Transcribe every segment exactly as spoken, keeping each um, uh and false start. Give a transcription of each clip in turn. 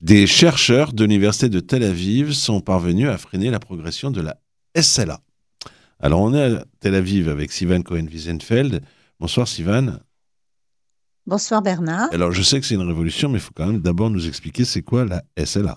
Des chercheurs de l'université de Tel Aviv sont parvenus à freiner la progression de la S L A. Alors, on est à Tel Aviv avec Sivan Cohen-Wiesenfeld. Bonsoir, Sivan. Bonsoir Bernard. Alors, je sais que c'est une révolution, mais il faut quand même d'abord nous expliquer c'est quoi la S L A.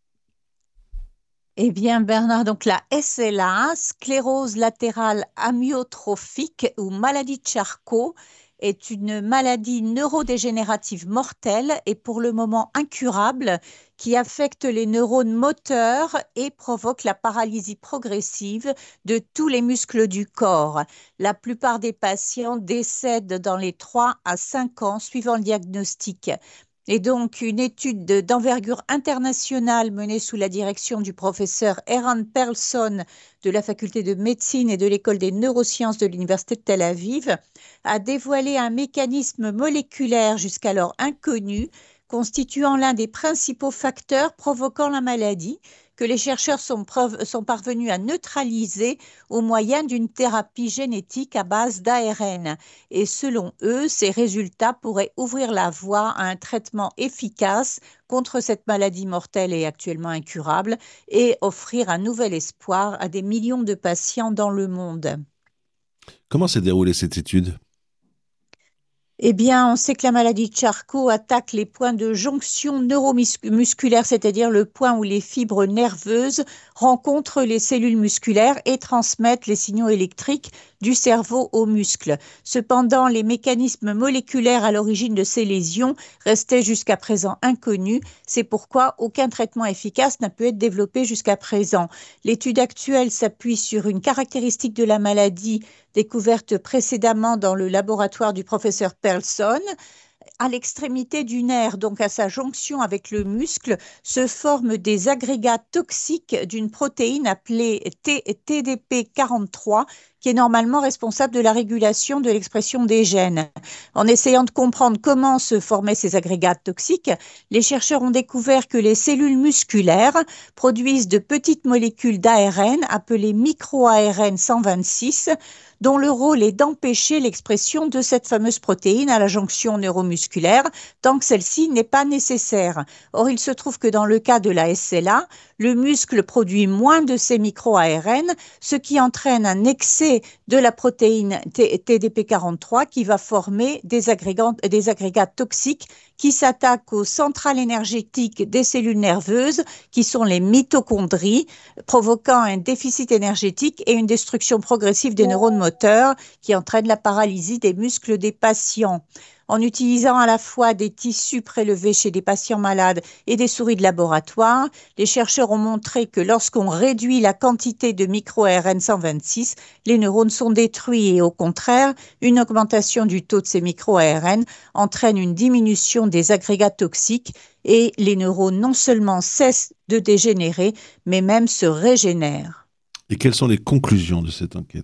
Eh bien Bernard, donc la S L A, sclérose latérale amyotrophique ou maladie de Charcot, est une maladie neurodégénérative mortelle et pour le moment incurable qui affecte les neurones moteurs et provoque la paralysie progressive de tous les muscles du corps. La plupart des patients décèdent dans les trois à cinq ans suivant le diagnostic. Et donc, une étude de- d'envergure internationale menée sous la direction du professeur Eran Perlson de la faculté de médecine et de l'école des neurosciences de l'université de Tel Aviv a dévoilé un mécanisme moléculaire jusqu'alors inconnu, constituant l'un des principaux facteurs provoquant la maladie, que les chercheurs sont, preuve- sont parvenus à neutraliser au moyen d'une thérapie génétique à base d'A R N. Et selon eux, ces résultats pourraient ouvrir la voie à un traitement efficace contre cette maladie mortelle et actuellement incurable et offrir un nouvel espoir à des millions de patients dans le monde. Comment s'est déroulée cette étude? Eh bien, on sait que la maladie de Charcot attaque les points de jonction neuromusculaire, c'est-à-dire le point où les fibres nerveuses rencontrent les cellules musculaires et transmettent les signaux électriques du cerveau aux muscles. Cependant, les mécanismes moléculaires à l'origine de ces lésions restaient jusqu'à présent inconnus. C'est pourquoi aucun traitement efficace n'a pu être développé jusqu'à présent. L'étude actuelle s'appuie sur une caractéristique de la maladie découverte précédemment dans le laboratoire du professeur Perlson. À l'extrémité du nerf, donc à sa jonction avec le muscle, se forment des agrégats toxiques d'une protéine appelée T D P quarante-trois, qui est normalement responsable de la régulation de l'expression des gènes. En essayant de comprendre comment se formaient ces agrégats toxiques, les chercheurs ont découvert que les cellules musculaires produisent de petites molécules d'A R N appelées micro-A R N cent vingt-six, dont le rôle est d'empêcher l'expression de cette fameuse protéine à la jonction neuromusculaire tant que celle-ci n'est pas nécessaire. Or, il se trouve que dans le cas de la S L A, le muscle produit moins de ces micro-A R N, ce qui entraîne un excès de la protéine T D P quarante-trois qui va former des agrégats, des agrégats toxiques qui s'attaquent aux centrales énergétiques des cellules nerveuses, qui sont les mitochondries, provoquant un déficit énergétique et une destruction progressive des neurones moteurs qui entraîne la paralysie des muscles des patients. En utilisant à la fois des tissus prélevés chez des patients malades et des souris de laboratoire, les chercheurs ont montré que lorsqu'on réduit la quantité de micro-A R N cent vingt-six, les neurones sont détruits et au contraire, une augmentation du taux de ces micro-A R N entraîne une diminution des agrégats toxiques et les neurones non seulement cessent de dégénérer, mais même se régénèrent. Et quelles sont les conclusions de cette enquête?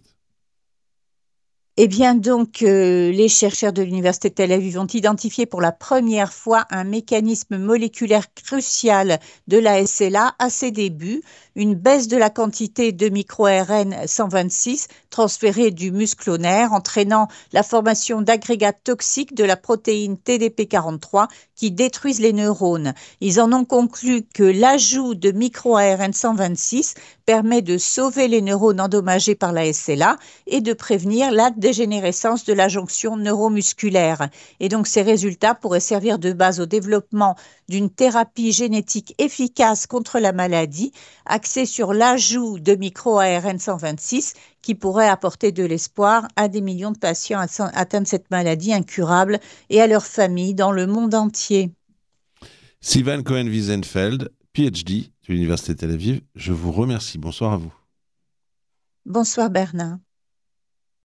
Eh bien, donc, euh, les chercheurs de l'Université de Tel Aviv ont identifié pour la première fois un mécanisme moléculaire crucial de la S L A à ses débuts, une baisse de la quantité de micro-A R N cent vingt-six transférée du muscle au nerf, entraînant la formation d'agrégats toxiques de la protéine T D P quarante-trois qui détruisent les neurones. Ils en ont conclu que l'ajout de micro-A R N cent vingt-six permet de sauver les neurones endommagés par la S L A et de prévenir la dégénérescence de la jonction neuromusculaire. Et donc, ces résultats pourraient servir de base au développement d'une thérapie génétique efficace contre la maladie, axée sur l'ajout de micro-A R N cent vingt-six, qui pourrait apporter de l'espoir à des millions de patients atteints de cette maladie incurable et à leurs familles dans le monde entier. Sivan Cohen-Wiesenfeld, P H D de l'Université de Tel Aviv, je vous remercie. Bonsoir à vous. Bonsoir Bernard.